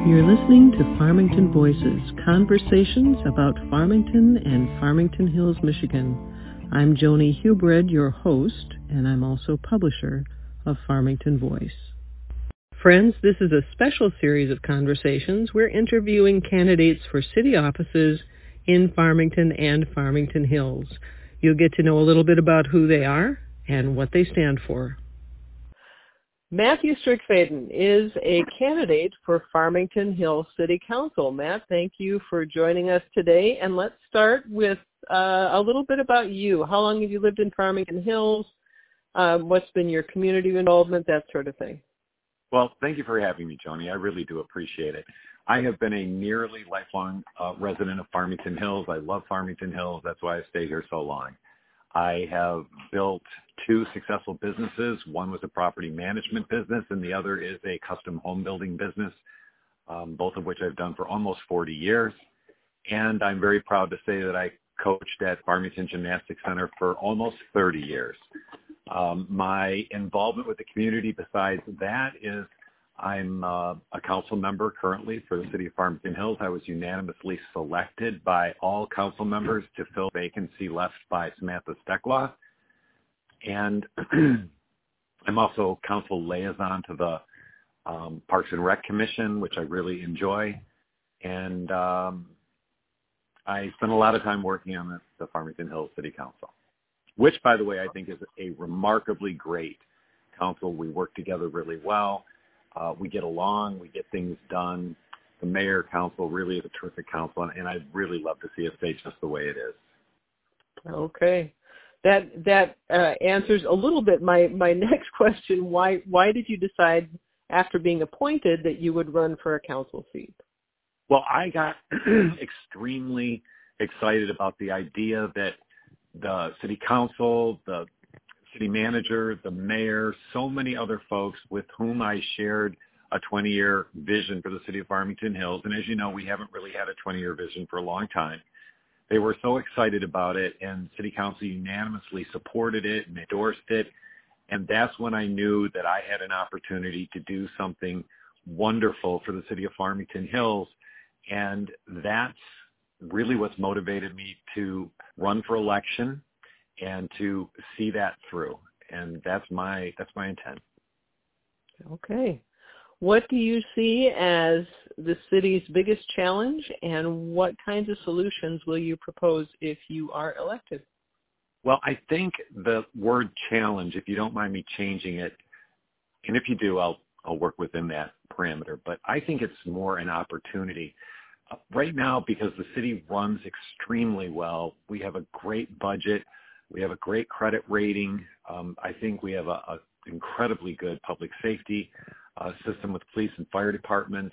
You're listening to Farmington Voices, conversations about Farmington and Farmington Hills, Michigan. I'm Joni Hubred, your host, and I'm also publisher of Farmington Voice. Friends, this is a special series of conversations. We're interviewing candidates for city offices in Farmington and Farmington Hills. You'll get to know a little bit about who they are and what they stand for. Matthew Strickfaden is a candidate for Farmington Hills City Council. Matt, thank you for joining us today. And let's start with a little bit about you. How long have you lived in Farmington Hills? What's been your community involvement, that sort of thing? Well, thank you for having me, Joni. I really do appreciate it. I have been a nearly lifelong resident of Farmington Hills. I love Farmington Hills. That's why I stayed here so long. I have built 2 successful businesses. One was a property management business, and the other is a custom home building business, both of which I've done for almost 40 years. And I'm very proud to say that I coached at Farmington Gymnastics Center for almost 30 years. My involvement with the community besides that is I'm a council member currently for the city of Farmington Hills. I was unanimously selected by all council members to fill vacancy left by Samantha Stecklaw. And I'm also council liaison to the Parks and Rec Commission, which I really enjoy. And I spend a lot of time working on the Farmington Hills City Council, which, by the way, I think is a remarkably great council. We work together really well. We get along. We get things done. The mayor council really is a terrific council, and I'd really love to see it stay just the way it is. Okay. That answers a little bit my next question. Why did you decide after being appointed that you would run for a council seat? Well, I got extremely excited about the idea that the city council, the city manager, the mayor, so many other folks with whom I shared a 20-year vision for the city of Farmington Hills. And as you know, we haven't really had a 20-year vision for a long time. They were so excited about it, and city council unanimously supported it and endorsed it. And that's when I knew that I had an opportunity to do something wonderful for the city of Farmington Hills. And that's really what's motivated me to run for election and to see that through. And that's my intent. Okay. What do you see as the city's biggest challenge, and what kinds of solutions will you propose if you are elected? Well, I think the word challenge, if you don't mind me changing it, and if you do, I'll work within that parameter, but I think it's more an opportunity. Right now, because the city runs extremely well, we have a great budget. We have a great credit rating. I think we have an incredibly good public safety system with police and fire departments,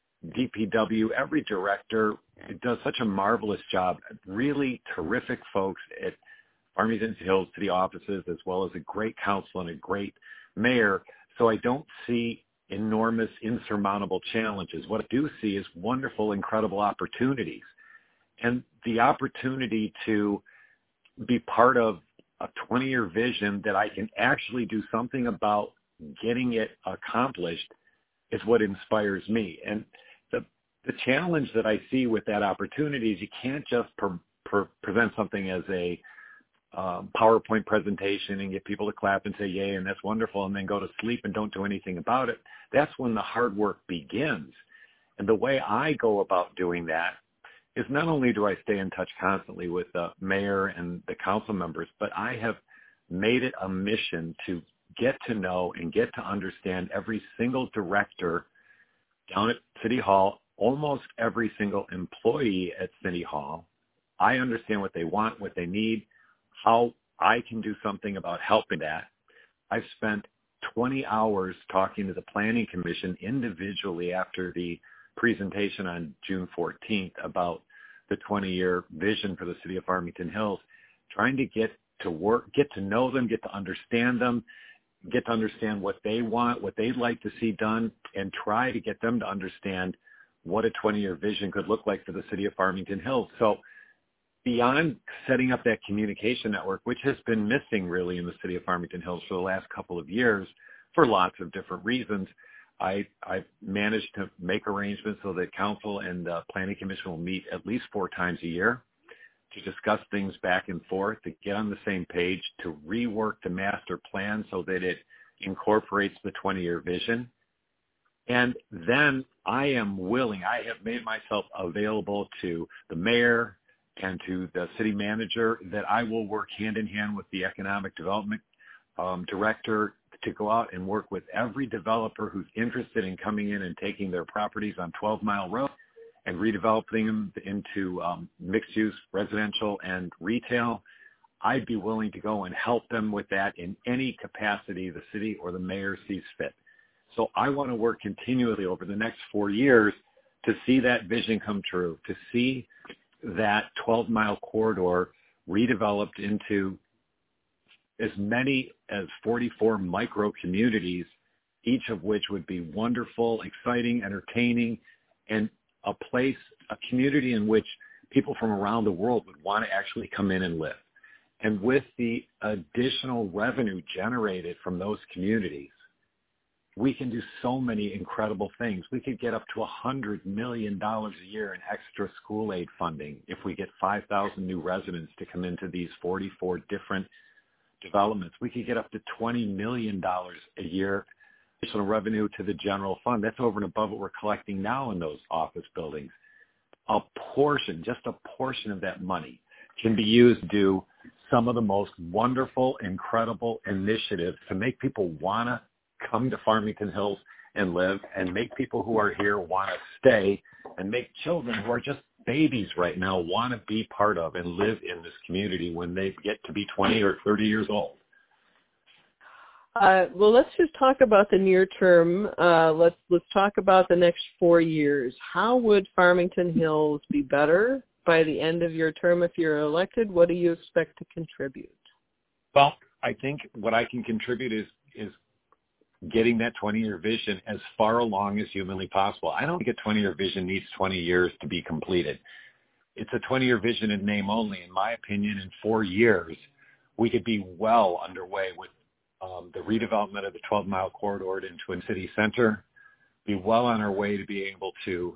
DPW. Every director does such a marvelous job. Really terrific folks at Farmington Hills City offices, as well as a great council and a great mayor. So I don't see enormous, insurmountable challenges. What I do see is wonderful, incredible opportunities. And the opportunity to be part of a 20-year vision that I can actually do something about getting it accomplished is what inspires me. And the challenge that I see with that opportunity is you can't just present something as a PowerPoint presentation and get people to clap and say, yay, and that's wonderful, and then go to sleep and don't do anything about it. That's when the hard work begins. And the way I go about doing that is not only do I stay in touch constantly with the mayor and the council members, but I have made it a mission to get to know and get to understand every single director down at City Hall, almost every single employee at City Hall. I understand what they want, what they need, how I can do something about helping that. I've spent 20 hours talking to the Planning Commission individually after the presentation on June 14th about the 20-year vision for the city of Farmington Hills, trying to get to know them, get to understand them, get to understand what they want, what they'd like to see done, and try to get them to understand what a 20-year vision could look like for the city of Farmington Hills. So beyond setting up that communication network, which has been missing really in the city of Farmington Hills for the last couple of years for lots of different reasons, I've managed to make arrangements so that council and the planning commission will meet at least 4 times a year to discuss things back and forth, to get on the same page, to rework the master plan so that it incorporates the 20-year vision. And then I have made myself available to the mayor and to the city manager that I will work hand in hand with the economic development director to go out and work with every developer who's interested in coming in and taking their properties on 12 Mile Road and redeveloping them into mixed-use residential and retail. I'd be willing to go and help them with that in any capacity the city or the mayor sees fit. So I want to work continually over the next 4 years to see that vision come true, to see that 12-mile corridor redeveloped into as many as 44 micro communities, each of which would be wonderful, exciting, entertaining, and a community in which people from around the world would want to actually come in and live. And with the additional revenue generated from those communities, we can do so many incredible things. We could get up to $100 million a year in extra school aid funding if we get 5,000 new residents to come into these 44 different developments. We could get up to $20 million a year additional revenue to the general fund. That's over and above what we're collecting now in those office buildings. Just a portion of that money can be used to do some of the most wonderful, incredible initiatives to make people want to come to Farmington Hills and live, and make people who are here want to stay, and make children who are just babies right now want to be part of and live in this community when they get to be 20 or 30 years old. Well, let's just talk about the near term. Let's talk about the next 4 years. How would Farmington Hills be better by the end of your term if you're elected? What do you expect to contribute? Well, I think what I can contribute is getting that 20-year vision as far along as humanly possible. I don't think a 20-year vision needs 20 years to be completed. It's a 20-year vision in name only. In my opinion, in 4 years, we could be well underway with the redevelopment of the 12-mile corridor into a city center, be well on our way to be able to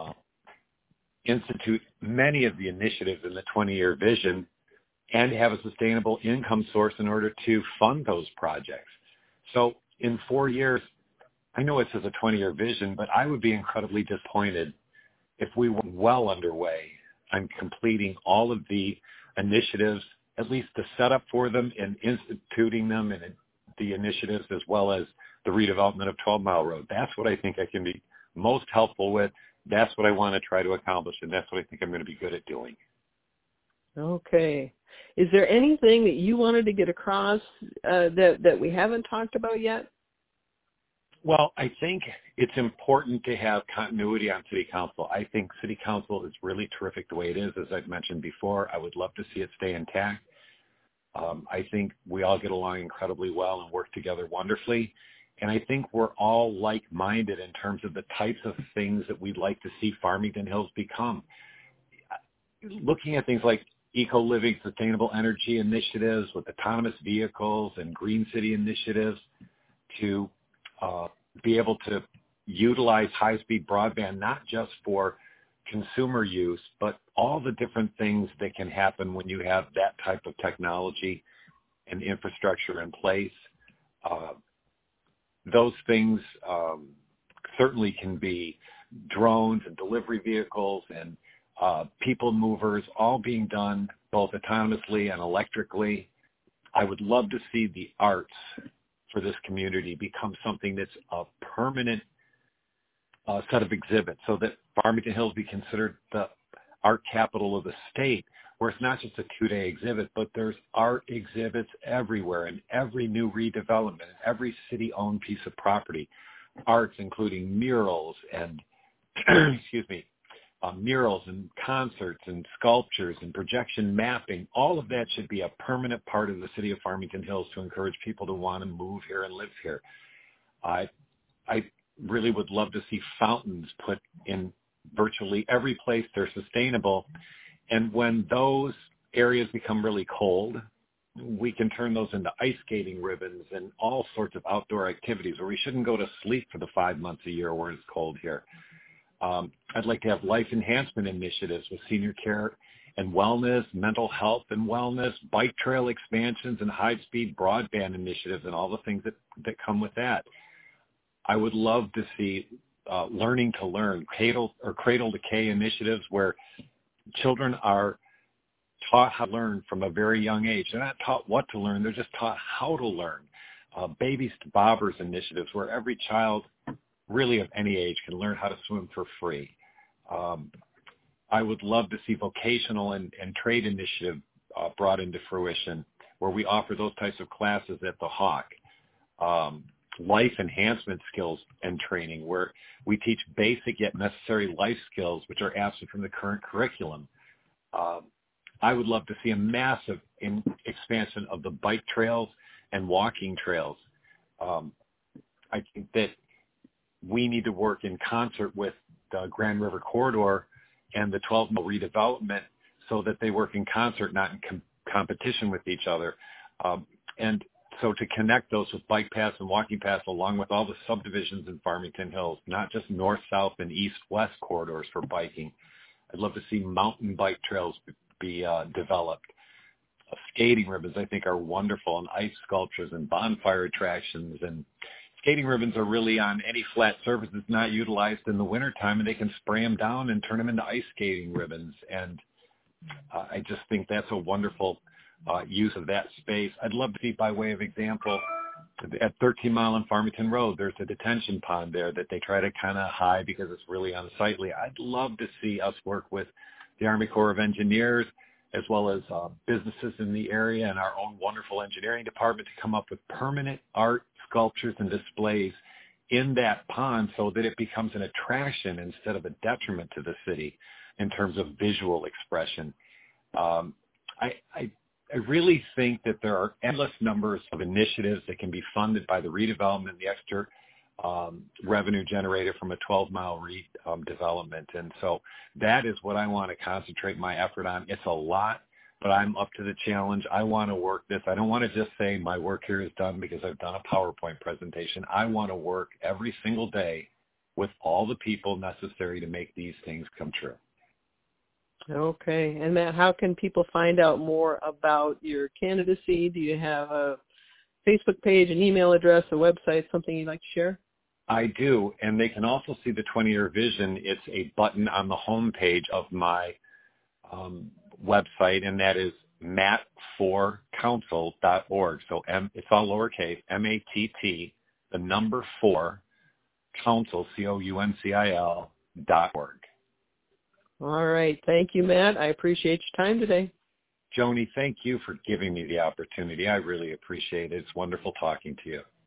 institute many of the initiatives in the 20-year vision and have a sustainable income source in order to fund those projects. So in 4 years, I know it says a 20-year vision, but I would be incredibly disappointed if we were well underway on completing all of the initiatives, at least the setup for them and instituting them, and the initiatives as well as the redevelopment of 12 Mile Road. That's what I think I can be most helpful with. That's what I want to try to accomplish, and that's what I think I'm going to be good at doing. Okay. Is there anything that you wanted to get across that we haven't talked about yet? Well, I think it's important to have continuity on City Council. I think City Council is really terrific the way it is. As I've mentioned before, I would love to see it stay intact. I think we all get along incredibly well and work together wonderfully. And I think we're all like-minded in terms of the types of things that we'd like to see Farmington Hills become. Looking at things like eco-living, sustainable energy initiatives with autonomous vehicles and green city initiatives to be able to utilize high-speed broadband, not just for consumer use, but all the different things that can happen when you have that type of technology and infrastructure in place. Those things certainly can be drones and delivery vehicles and people movers, all being done both autonomously and electrically. I would love to see the arts for this community become something that's a permanent set of exhibits, so that Farmington Hills be considered the art capital of the state, where it's not just a 2-day exhibit, but there's art exhibits everywhere in every new redevelopment, in every city-owned piece of property. Arts including murals and, murals and concerts and sculptures and projection mapping. All of that should be a permanent part of the city of Farmington Hills to encourage people to want to move here and live here. I really would love to see fountains put in virtually every place they're sustainable. And when those areas become really cold we can turn those into ice skating ribbons and all sorts of outdoor activities where we shouldn't go to sleep for the 5 months a year where it's cold here. I'd like to have life enhancement initiatives with senior care and wellness, mental health and wellness, bike trail expansions and high-speed broadband initiatives and all the things that come with that. I would love to see learning to learn, cradle to K initiatives where children are taught how to learn from a very young age. They're not taught what to learn, they're just taught how to learn. Babies to Bobbers initiatives where every child really of any age can learn how to swim for free. I would love to see vocational and trade initiative brought into fruition where we offer those types of classes at the Hawk. Life enhancement skills and training where we teach basic yet necessary life skills which are absent from the current curriculum. I would love to see a massive expansion of the bike trails and walking trails. I think that we need to work in concert with the Grand River Corridor and the 12-mile redevelopment so that they work in concert, not in competition with each other. And so to connect those with bike paths and walking paths along with all the subdivisions in Farmington Hills, not just north-south and east-west corridors for biking. I'd love to see mountain bike trails be developed. Skating ribbons, I think, are wonderful, and ice sculptures and bonfire attractions. And skating ribbons are really on any flat surface that's not utilized in the wintertime, and they can spray them down and turn them into ice skating ribbons. And I just think that's a wonderful use of that space. I'd love to see, by way of example, at 13 Mile and Farmington Road, there's a detention pond there that they try to kind of hide because it's really unsightly. I'd love to see us work with the Army Corps of Engineers as well as businesses in the area and our own wonderful engineering department to come up with permanent art, sculptures, and displays in that pond so that it becomes an attraction instead of a detriment to the city in terms of visual expression. I really think that there are endless numbers of initiatives that can be funded by the redevelopment, the extra revenue generated from a 12-mile redevelopment. And so that is what I want to concentrate my effort on. It's a lot, but I'm up to the challenge. I want to work this. I don't want to just say my work here is done because I've done a PowerPoint presentation. I want to work every single day with all the people necessary to make these things come true. Okay. And Matt, how can people find out more about your candidacy? Do you have a Facebook page, an email address, a website, something you'd like to share? I do, and they can also see the 20-year vision. It's a button on the home page of my website, and that is matt4council.org. So it's all lowercase, MATT, the number 4, council, COUNCIL.org. All right. Thank you, Matt. I appreciate your time today. Joni, thank you for giving me the opportunity. I really appreciate it. It's wonderful talking to you.